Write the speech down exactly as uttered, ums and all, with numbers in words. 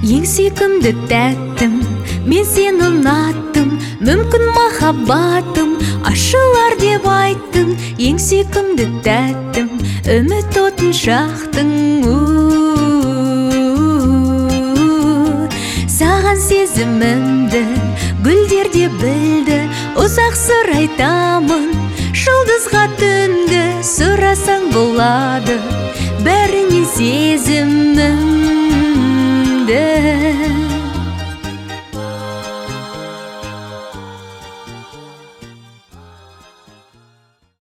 Ең сүйкімді тәттім, мен сені ұнаттым, мүмкін махаббатым ашылар деп айттың. Ең сүйкімді тәттім, үміт отын шақтың. Саған сезімімді гүлдер де білді, ұзақ сыр айтамын жұлдызға түнді. Сұрасаң болады бәріне сезімімді.